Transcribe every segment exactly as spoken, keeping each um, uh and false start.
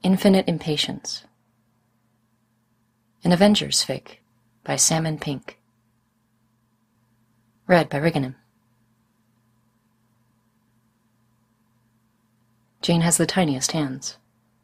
Infinite Impatience. An Avengers Fic by Salmon Pink. Read by Riganim. Jane has the tiniest hands.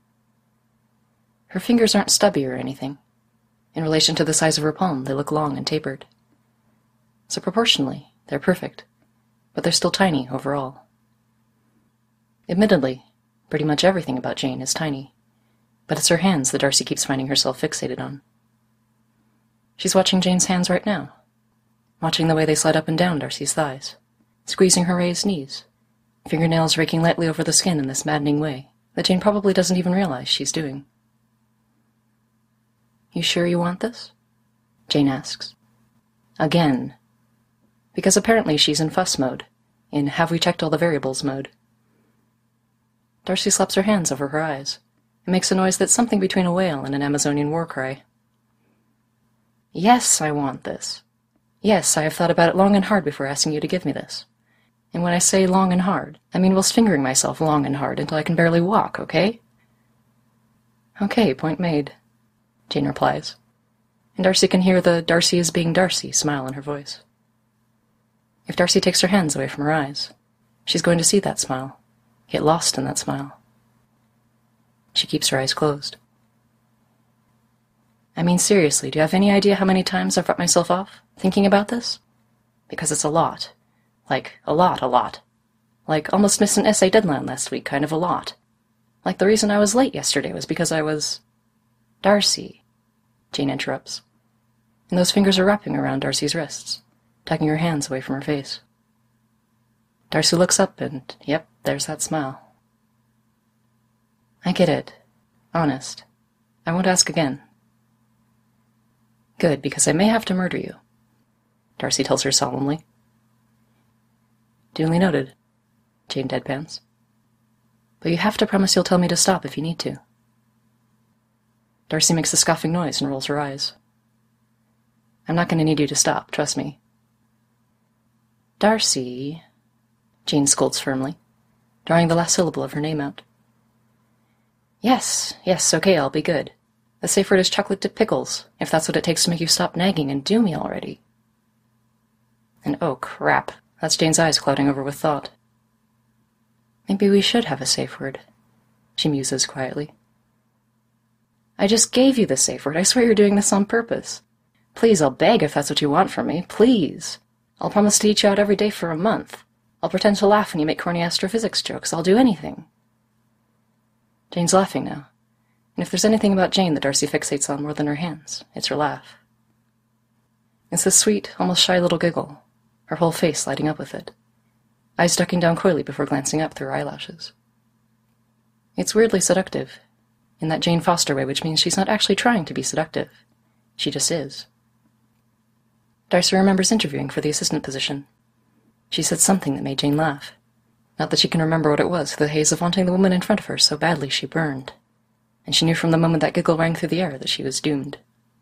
Her fingers aren't stubby or anything. In relation to the size of her palm, they look long and tapered. So proportionally, they're perfect, but they're still tiny overall. Admittedly, pretty much everything about Jane is tiny, but it's her hands that Darcy keeps finding herself fixated on. She's watching Jane's hands right now, watching the way they slide up and down Darcy's thighs, squeezing her raised knees, fingernails raking lightly over the skin in this maddening way that Jane probably doesn't even realize she's doing. "You sure you want this?" Jane asks. Again. Because apparently she's in fuss mode, in have we checked all the variables mode. Darcy slaps her hands over her eyes and makes a noise that's something between a wail and an Amazonian war cry. Yes, I want this. Yes, I have thought about it long and hard before asking you to give me this. And when I say long and hard, I mean whilst fingering myself long and hard until I can barely walk, okay? Okay, point made, Jane replies, and Darcy can hear the Darcy is being Darcy smile in her voice. If Darcy takes her hands away from her eyes, she's going to see that smile, get lost in that smile. She keeps her eyes closed. I mean, seriously, do you have any idea how many times I've brought myself off thinking about this? Because it's a lot. Like, a lot, a lot. Like, almost missed an essay deadline last week, kind of a lot. Like, the reason I was late yesterday was because I was... Darcy, Jane interrupts. And those fingers are wrapping around Darcy's wrists, tugging her hands away from her face. Darcy looks up and, yep, there's that smile. I get it. Honest. I won't ask again. Good, because I may have to murder you, Darcy tells her solemnly. Duly noted, Jane deadpans. But you have to promise you'll tell me to stop if you need to. Darcy makes a scoffing noise and rolls her eyes. I'm not going to need you to stop, trust me. Darcy, Jane scolds firmly, drawing the last syllable of her name out. Yes, yes, okay, I'll be good. The safe word is chocolate-dipped pickles, if that's what it takes to make you stop nagging and do me already. And oh crap, that's Jane's eyes clouding over with thought. Maybe we should have a safe word, she muses quietly. I just gave you the safe word. I swear you're doing this on purpose. Please, I'll beg if that's what you want from me. Please. I'll promise to eat you out every day for a month. I'll pretend to laugh when you make corny astrophysics jokes. I'll do anything. Jane's laughing now. And if there's anything about Jane that Darcy fixates on more than her hands, it's her laugh. It's this sweet, almost shy little giggle, her whole face lighting up with it, eyes ducking down coyly before glancing up through her eyelashes. It's weirdly seductive, in that Jane Foster way, which means she's not actually trying to be seductive. She just is. Darcy remembers interviewing for the assistant position. She said something that made Jane laugh. Not that she can remember what it was, through the haze of wanting the woman in front of her so badly she burned. And she knew from the moment that giggle rang through the air that she was doomed.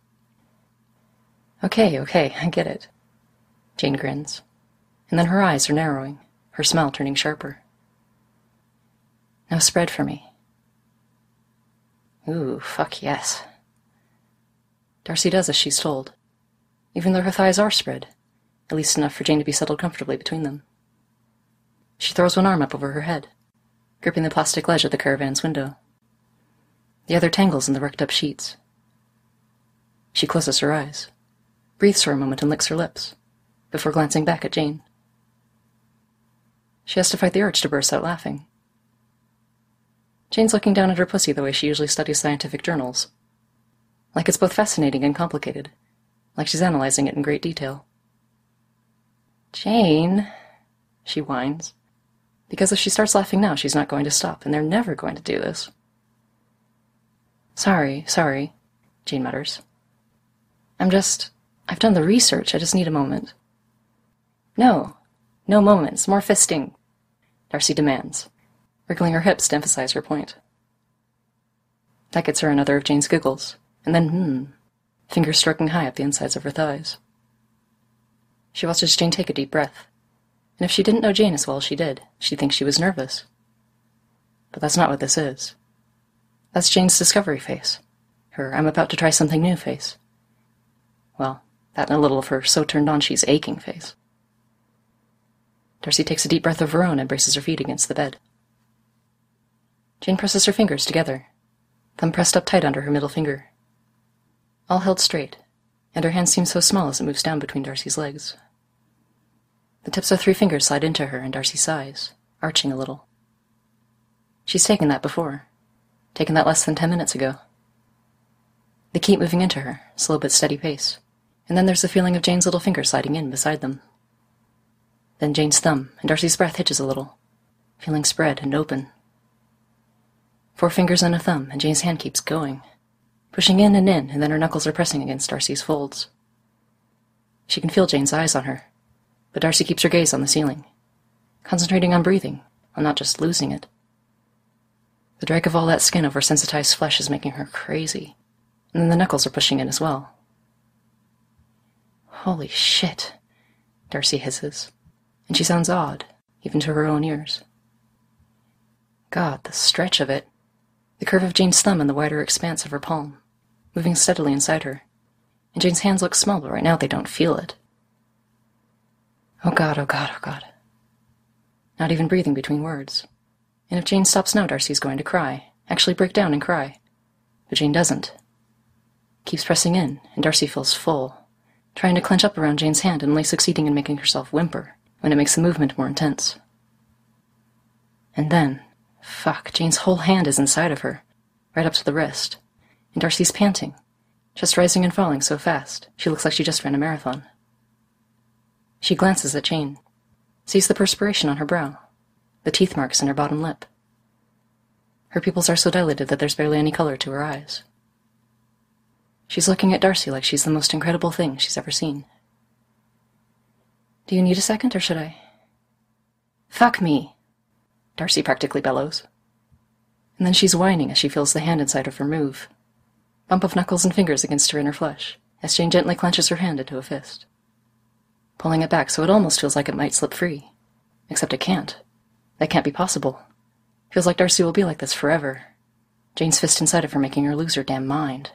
Okay, okay, I get it. Jane grins. And then her eyes are narrowing, her smile turning sharper. Now spread for me. Ooh, fuck yes. Darcy does as she's told, even though her thighs are spread, at least enough for Jane to be settled comfortably between them. She throws one arm up over her head, gripping the plastic ledge of the caravan's window. The other tangles in the wrecked-up sheets. She closes her eyes, breathes for a moment and licks her lips, before glancing back at Jane. She has to fight the urge to burst out laughing. Jane's looking down at her pussy the way she usually studies scientific journals. Like it's both fascinating and complicated, like she's analyzing it in great detail. Jane, she whines, because if she starts laughing now, she's not going to stop, and they're never going to do this. Sorry, sorry, Jane mutters. I'm just... I've done the research, I just need a moment. No, no moments, more fisting, Darcy demands, wriggling her hips to emphasize her point. That gets her another of Jane's giggles, and then hmm, fingers stroking high up the insides of her thighs. She watches Jane take a deep breath, and if she didn't know Jane as well as she did, she'd think she was nervous. But that's not what this is. That's Jane's discovery face. Her I'm about to try something new face. Well, that and a little of her so turned on she's aching face. Darcy takes a deep breath of her own and braces her feet against the bed. Jane presses her fingers together, thumb pressed up tight under her middle finger. All held straight, and her hand seems so small as it moves down between Darcy's legs. The tips of three fingers slide into her, and Darcy sighs, arching a little. She's taken that before, taken that less than ten minutes ago. They keep moving into her, slow but steady pace, and then there's the feeling of Jane's little finger sliding in beside them. Then Jane's thumb, and Darcy's breath hitches a little, feeling spread and open. Four fingers and a thumb, and Jane's hand keeps going, pushing in and in, and then her knuckles are pressing against Darcy's folds. She can feel Jane's eyes on her, but Darcy keeps her gaze on the ceiling, concentrating on breathing, on not just losing it. The drag of all that skin over sensitized flesh is making her crazy, and then the knuckles are pushing in as well. Holy shit, Darcy hisses, and she sounds odd, even to her own ears. God, the stretch of it, the curve of Jane's thumb and the wider expanse of her palm, moving steadily inside her, and Jane's hands look small, but right now they don't feel it. Oh God, oh God, oh God. Not even breathing between words. And if Jane stops now, Darcy's going to cry, actually break down and cry. But Jane doesn't. Keeps pressing in, and Darcy feels full, trying to clench up around Jane's hand and only succeeding in making herself whimper when it makes the movement more intense. And then, fuck, Jane's whole hand is inside of her, right up to the wrist, and Darcy's panting, chest rising and falling so fast, she looks like she just ran a marathon. She glances at Jane, sees the perspiration on her brow, the teeth marks in her bottom lip. Her pupils are so dilated that there's barely any color to her eyes. She's looking at Darcy like she's the most incredible thing she's ever seen. Do you need a second, or should I? Fuck me, Darcy practically bellows. And then she's whining as she feels the hand inside of her move, bump of knuckles and fingers against her inner flesh, as Jane gently clenches her hand into a fist, pulling it back so it almost feels like it might slip free. Except it can't. That can't be possible. Feels like Darcy will be like this forever. Jane's fist inside of her making her lose her damn mind.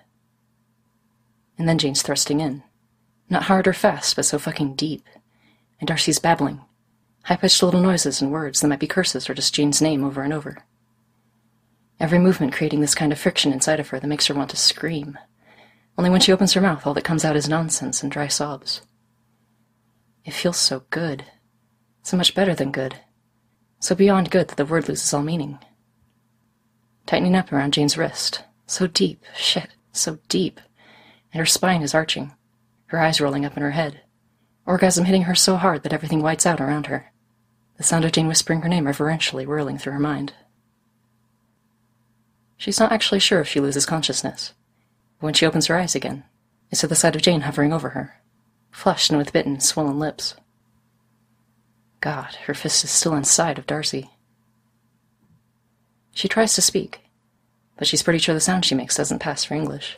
And then Jane's thrusting in. Not hard or fast, but so fucking deep. And Darcy's babbling. High-pitched little noises and words that might be curses or just Jane's name over and over. Every movement creating this kind of friction inside of her that makes her want to scream. Only when she opens her mouth, all that comes out is nonsense and dry sobs. It feels so good. So much better than good. So beyond good that the word loses all meaning. Tightening up around Jane's wrist. So deep. Shit. So deep. And her spine is arching. Her eyes rolling up in her head. Orgasm hitting her so hard that everything whites out around her. The sound of Jane whispering her name reverentially whirling through her mind. She's not actually sure if she loses consciousness. But when she opens her eyes again, it's to the sight of Jane hovering over her, flushed and with bitten, swollen lips. God, her fist is still inside of Darcy. She tries to speak, but she's pretty sure the sound she makes doesn't pass for English.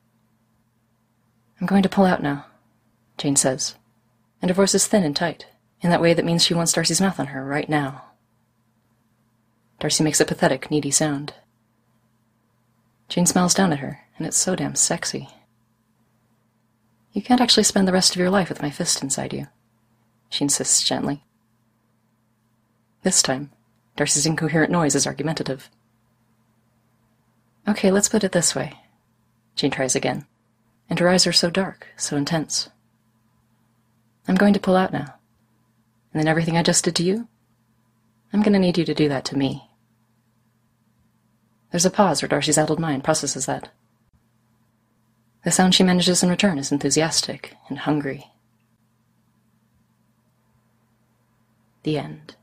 I'm going to pull out now, Jane says, and her voice is thin and tight, in that way that means she wants Darcy's mouth on her right now. Darcy makes a pathetic, needy sound. Jane smiles down at her, and it's so damn sexy. You can't actually spend the rest of your life with my fist inside you, she insists gently. This time, Darcy's incoherent noise is argumentative. Okay, let's put it this way. Jane tries again, and her eyes are so dark, so intense. I'm going to pull out now, and then everything I just did to you, I'm going to need you to do that to me. There's a pause where Darcy's addled mind processes that. The sound she manages in return is enthusiastic and hungry. The end.